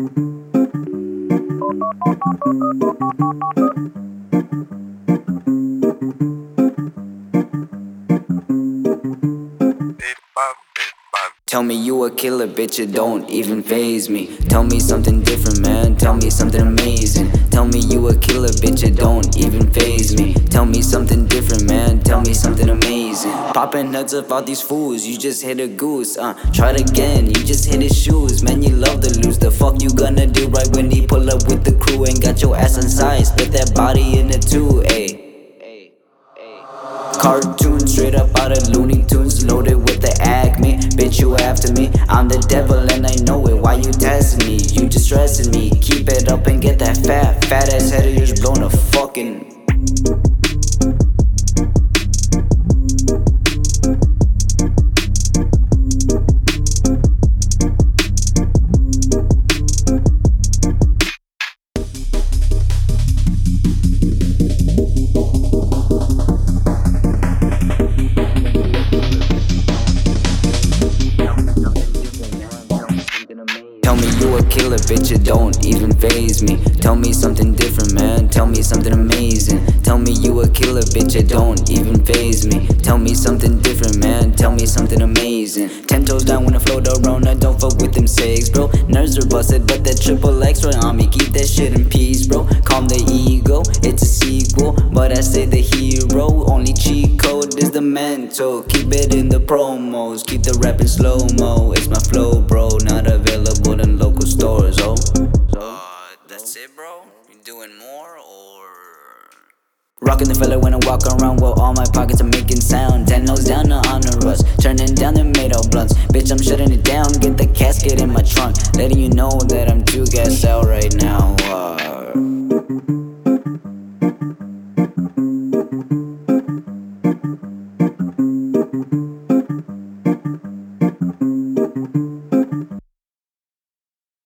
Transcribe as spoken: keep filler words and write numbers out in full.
Tell me you a killer, bitch, it don't even faze me. Tell me something different, man, tell me something amazing. Tell me you a killer, bitch, it don't even faze me. Tell me something different, man, tell me something amazing. Popping nuts about these fools, you just hit a goose. Uh, try it again, you just hit his shoes. Man, you love to lose, the fuck you gonna do right when he pull up with the crew and got your ass inside, split that body into two, ayy. Cartoon straight up out of Looney Tunes, loaded with the acme. Bitch, you after me, I'm the devil and I know it. Why you testing me? You just stressing me. Keep it up and get that fat, fat ass head of yours blown a fucking. Tell me you a killer, bitch, it don't even faze me. Tell me something different, man, tell me something amazing. Tell me you a killer, bitch, it don't even faze me. Tell me something different, man, tell me something amazing. Ten toes down when I float around, I don't fuck with them cigs, bro. Nerves are busted, but that triple X right on me, keep that shit in peace, bro. Calm the ego, it's a sequel, but I stay the hero. Only cheat code is the mental, keep it in the promos, keep the rap in slow-mo. It's my flow, bro, not available in local stores, oh. Uh, that's it, bro? You doing more, or? Rockin' the fella when I walk around, well, all my pockets are making sound. Ten nose down to honor us, turning down the made out blunts. Bitch, I'm shutting it down, get the casket in my trunk, letting you know that I'm too gassed out right now. Uh.